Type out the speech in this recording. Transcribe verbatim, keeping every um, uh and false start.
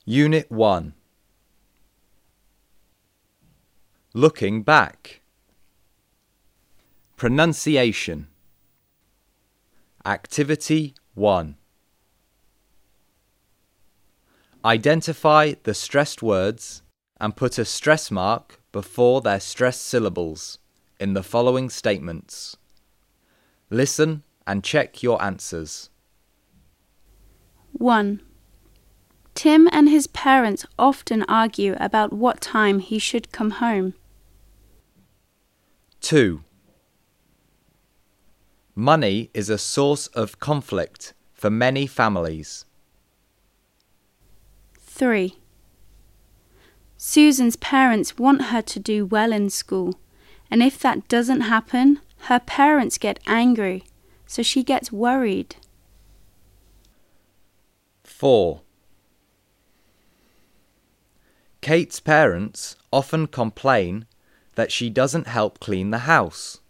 Unit one. Looking back. Pronunciation. Activity one. Identify the stressed words and put a stress mark before their stressed syllables in the following statements. Listen and check your answers. one. Tim and his parents often argue about what time he should come home. two. Money is a source of conflict for many families. three. Susan's parents want her to do well in school, and if that doesn't happen, her parents get angry, so she gets worried. four. Kate's parents often complain that she doesn't help clean the house.